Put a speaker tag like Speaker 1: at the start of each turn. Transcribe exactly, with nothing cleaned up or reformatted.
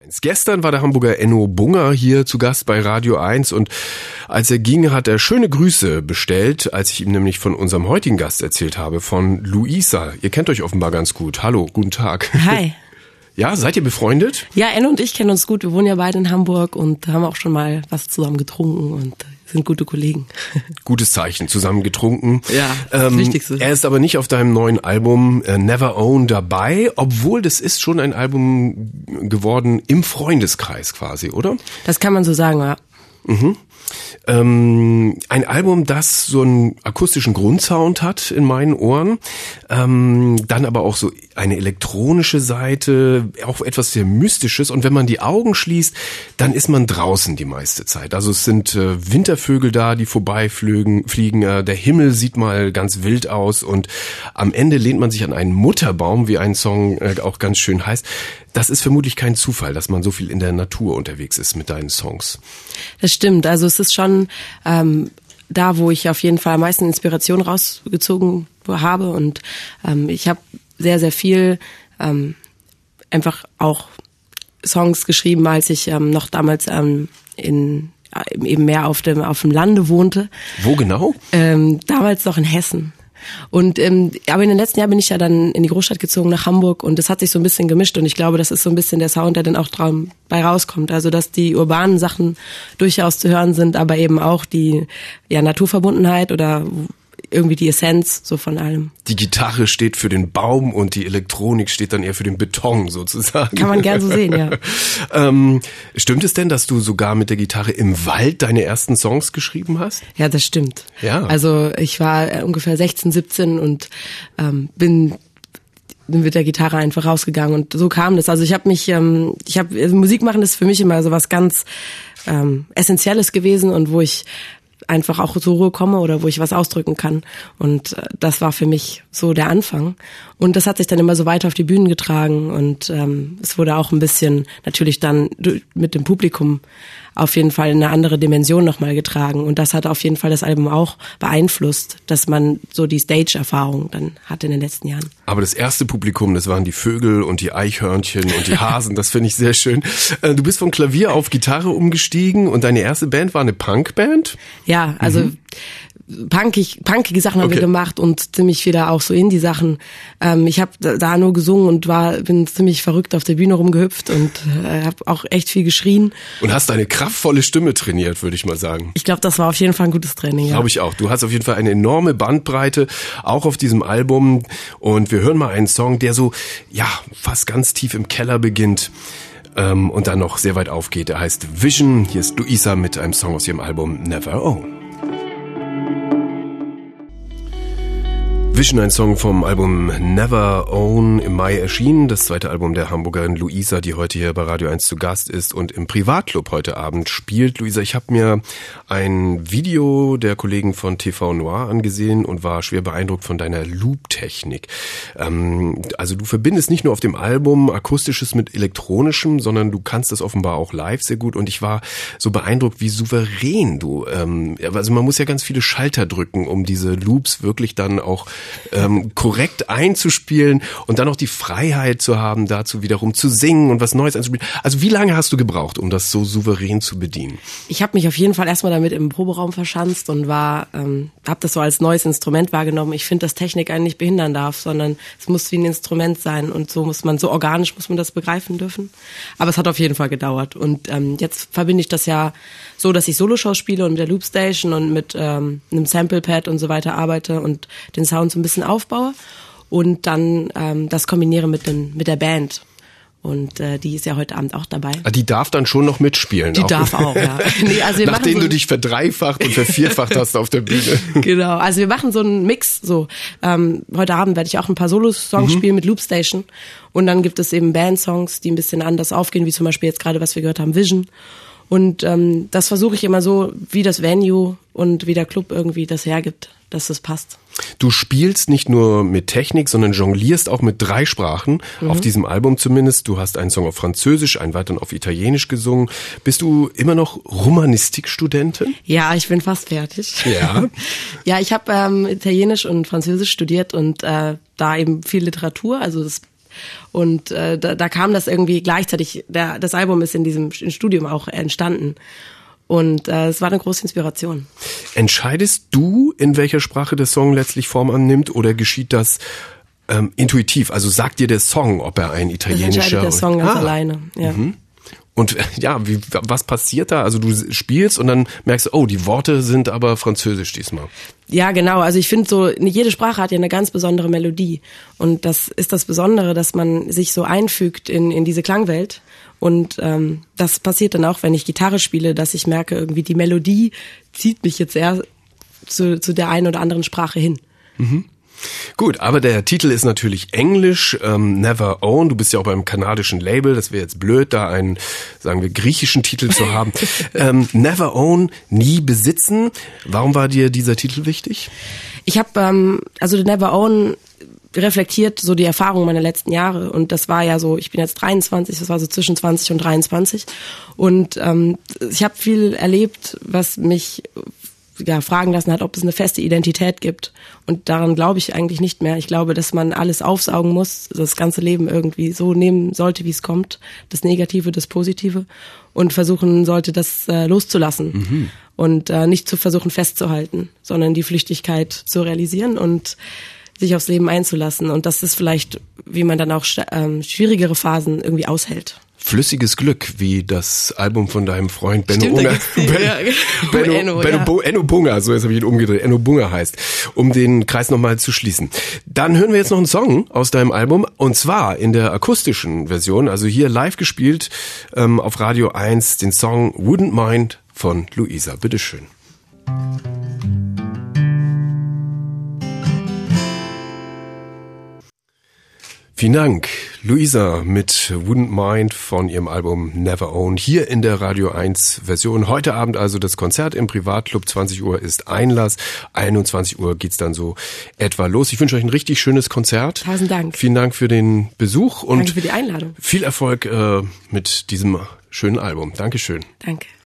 Speaker 1: eins. Gestern war der Hamburger Enno Bunger hier zu Gast bei Radio eins und als er ging, hat er schöne Grüße bestellt, als ich ihm nämlich von unserem heutigen Gast erzählt habe, von Luisa. Ihr kennt euch offenbar ganz gut. Hallo, guten Tag.
Speaker 2: Hi.
Speaker 1: Ja, seid ihr befreundet?
Speaker 2: Ja, Enno und ich kennen uns gut. Wir wohnen ja beide in Hamburg und haben auch schon mal was zusammen getrunken und sind gute Kollegen.
Speaker 1: Gutes Zeichen, zusammen getrunken.
Speaker 2: Ja, das
Speaker 1: ähm,
Speaker 2: Wichtigste.
Speaker 1: Er ist aber nicht auf deinem neuen Album äh, Never Own dabei, obwohl das ist schon ein Album geworden im Freundeskreis quasi, oder?
Speaker 2: Das kann man so sagen, ja.
Speaker 1: Mhm. Ähm, ein Album, das so einen akustischen Grundsound hat in meinen Ohren, ähm, dann aber auch so eine elektronische Seite, auch etwas sehr Mystisches, und wenn man die Augen schließt, dann ist man draußen die meiste Zeit. Also es sind äh, Wintervögel da, die vorbeifliegen, fliegen, äh, der Himmel sieht mal ganz wild aus und am Ende lehnt man sich an einen Mutterbaum, wie ein Song äh, auch ganz schön heißt. Das ist vermutlich kein Zufall, dass man so viel in der Natur unterwegs ist mit deinen Songs.
Speaker 2: Das stimmt, also es ist schon ähm, da, wo ich auf jeden Fall am meisten Inspiration rausgezogen habe, und ähm, ich habe sehr, sehr viel ähm, einfach auch Songs geschrieben, als ich ähm, noch damals ähm, in eben mehr auf dem auf dem Lande wohnte.
Speaker 1: Wo genau? Ähm,
Speaker 2: damals noch in Hessen. Und ähm, aber in den letzten Jahren bin ich ja dann in die Großstadt gezogen, nach Hamburg, und das hat sich so ein bisschen gemischt, und ich glaube, das ist so ein bisschen der Sound, der dann auch dabei rauskommt. Also dass die urbanen Sachen durchaus zu hören sind, aber eben auch die ja Naturverbundenheit oder irgendwie die Essenz so von allem.
Speaker 1: Die Gitarre steht für den Baum und die Elektronik steht dann eher für den Beton sozusagen.
Speaker 2: Kann man gern so sehen, ja.
Speaker 1: ähm, stimmt es denn, dass du sogar mit der Gitarre im Wald deine ersten Songs geschrieben hast?
Speaker 2: Ja, das stimmt.
Speaker 1: Ja.
Speaker 2: Also ich war ungefähr sechzehn, siebzehn und ähm, bin bin mit der Gitarre einfach rausgegangen, und so kam das. Also ich habe mich, ähm, ich habe also Musik machen ist für mich immer so was ganz ähm, Essentielles gewesen, und wo ich einfach auch zur Ruhe komme oder wo ich was ausdrücken kann. Und das war für mich so der Anfang. Und das hat sich dann immer so weiter auf die Bühnen getragen. Und ähm, es wurde auch ein bisschen natürlich dann mit dem Publikum auf jeden Fall in eine andere Dimension nochmal getragen. Und das hat auf jeden Fall das Album auch beeinflusst, dass man so die Stage-Erfahrung dann hatte in den letzten Jahren.
Speaker 1: Aber das erste Publikum, das waren die Vögel und die Eichhörnchen und die Hasen. Das finde ich sehr schön. Du bist vom Klavier auf Gitarre umgestiegen und deine erste Band war eine Punkband?
Speaker 2: Ja, also mhm. Punkig, punkige Sachen haben
Speaker 1: okay.
Speaker 2: wir gemacht und ziemlich viele auch so Indie-Sachen. Ähm, ich habe da nur gesungen und war bin ziemlich verrückt auf der Bühne rumgehüpft und äh, habe auch echt viel geschrien.
Speaker 1: Und hast eine kraftvolle Stimme trainiert, würde ich mal sagen.
Speaker 2: Ich glaube, das war auf jeden Fall ein gutes Training. Ja.
Speaker 1: Glaube ich auch. Du hast auf jeden Fall eine enorme Bandbreite, auch auf diesem Album. Und wir hören mal einen Song, der so, ja, fast ganz tief im Keller beginnt ähm, und dann noch sehr weit aufgeht. Er heißt Vision. Hier ist Luisa mit einem Song aus ihrem Album Never Own. Vision, ein Song vom Album Never Own, im Mai erschienen. Das zweite Album der Hamburgerin Luisa, die heute hier bei Radio eins zu Gast ist und im Privatclub heute Abend spielt. Luisa, ich habe mir ein Video der Kollegen von T V Noir angesehen und war schwer beeindruckt von deiner Loop-Technik. Ähm, also du verbindest nicht nur auf dem Album Akustisches mit Elektronischem, sondern du kannst das offenbar auch live sehr gut. Und ich war so beeindruckt, wie souverän du, ähm, also man muss ja ganz viele Schalter drücken, um diese Loops wirklich dann auch Ähm, korrekt einzuspielen und dann auch die Freiheit zu haben, dazu wiederum zu singen und was Neues einzuspielen. Also wie lange hast du gebraucht, um das so souverän zu bedienen?
Speaker 2: Ich habe mich auf jeden Fall erstmal damit im Proberaum verschanzt und war, ähm, habe das so als neues Instrument wahrgenommen. Ich finde, dass Technik einen nicht behindern darf, sondern es muss wie ein Instrument sein, und so muss man, so organisch muss man das begreifen dürfen. Aber es hat auf jeden Fall gedauert, und ähm, jetzt verbinde ich das ja so, dass ich Soloshows spiele und mit der Loopstation und mit ähm, einem Samplepad und so weiter arbeite und den Sound so ein bisschen aufbaue und dann ähm, das kombiniere mit dem mit der Band. Und äh, die ist ja heute Abend auch dabei.
Speaker 1: Die darf dann schon noch mitspielen.
Speaker 2: Die
Speaker 1: auch.
Speaker 2: darf auch, ja. Nee, also wir
Speaker 1: Nachdem
Speaker 2: machen so
Speaker 1: du dich verdreifacht und vervierfacht hast auf der Bühne.
Speaker 2: Genau, also wir machen so einen Mix. So ähm, heute Abend werde ich auch ein paar Solo-Songs mhm. spielen mit Loopstation. Und dann gibt es eben Band-Songs, die ein bisschen anders aufgehen, wie zum Beispiel jetzt gerade, was wir gehört haben, Vision. Und ähm, das versuche ich immer so, wie das Venue und wie der Club irgendwie das hergibt, dass das passt.
Speaker 1: Du spielst nicht nur mit Technik, sondern jonglierst auch mit drei Sprachen, mhm. auf diesem Album zumindest. Du hast einen Song auf Französisch, einen weiteren auf Italienisch gesungen. Bist du immer noch Romanistikstudentin?
Speaker 2: Ja, ich bin fast fertig.
Speaker 1: Ja?
Speaker 2: Ja, ich habe ähm, Italienisch und Französisch studiert und äh, da eben viel Literatur, also das Und äh, da, da kam das irgendwie gleichzeitig, der, das Album ist in diesem Studium auch entstanden. Und äh, es war eine große Inspiration.
Speaker 1: Entscheidest du, in welcher Sprache der Song letztlich Form annimmt, oder geschieht das ähm, intuitiv? Also sagt dir der Song, ob er ein italienischer...
Speaker 2: Das entscheidet der Song ganz
Speaker 1: ah.
Speaker 2: alleine, ja.
Speaker 1: Mhm. Und ja, wie, was passiert da? Also du spielst und dann merkst du, oh, die Worte sind aber französisch diesmal.
Speaker 2: Ja, genau. Also ich finde so, jede Sprache hat ja eine ganz besondere Melodie. Und das ist das Besondere, dass man sich so einfügt in, in diese Klangwelt. Und ähm, das passiert dann auch, wenn ich Gitarre spiele, dass ich merke, irgendwie die Melodie zieht mich jetzt eher zu, zu der einen oder anderen Sprache hin.
Speaker 1: Mhm. Gut, aber der Titel ist natürlich englisch, ähm, Never Own. Du bist ja auch beim kanadischen Label, das wäre jetzt blöd, da einen, sagen wir, griechischen Titel zu haben. ähm, Never Own, nie besitzen. Warum war dir dieser Titel wichtig?
Speaker 2: Ich habe, ähm, also Never Own reflektiert so die Erfahrung meiner letzten Jahre, und das war ja so, ich bin jetzt dreiundzwanzig, das war so zwischen zwanzig und dreiundzwanzig, und ähm, ich habe viel erlebt, was mich ja fragen lassen hat, ob es eine feste Identität gibt, und daran glaube ich eigentlich nicht mehr. Ich glaube, dass man alles aufsaugen muss, das ganze Leben irgendwie so nehmen sollte, wie es kommt, das Negative, das Positive, und versuchen sollte, das äh, loszulassen. Mhm. Und äh, nicht zu versuchen festzuhalten, sondern die Flüchtigkeit zu realisieren und sich aufs Leben einzulassen. Und das ist vielleicht, wie man dann auch ähm, schwierigere Phasen irgendwie aushält.
Speaker 1: Flüssiges Glück, wie das Album von deinem Freund Benno
Speaker 2: Stimmt,
Speaker 1: Unger.
Speaker 2: die,
Speaker 1: Ben,
Speaker 2: ja,
Speaker 1: Benno,
Speaker 2: Enno,
Speaker 1: Benno,
Speaker 2: ja.
Speaker 1: Bo, Enno Bunga, so jetzt habe ich ihn umgedreht, Enno Bunga heißt, um den Kreis nochmal zu schließen. Dann hören wir jetzt noch einen Song aus deinem Album, und zwar in der akustischen Version, also hier live gespielt ähm, auf Radio eins, den Song Wouldn't Mind von Luisa. Bitteschön. Vielen Dank, Luisa mit Wouldn't Mind von ihrem Album Never Own, hier in der Radio eins Version. Heute Abend also das Konzert im Privatclub, zwanzig Uhr ist Einlass, einundzwanzig Uhr geht's dann so etwa los. Ich wünsche euch ein richtig schönes Konzert.
Speaker 2: Tausend Dank.
Speaker 1: Vielen Dank für den Besuch und
Speaker 2: Danke für die Einladung.
Speaker 1: Viel Erfolg äh, mit diesem schönen Album. Dankeschön.
Speaker 2: Danke.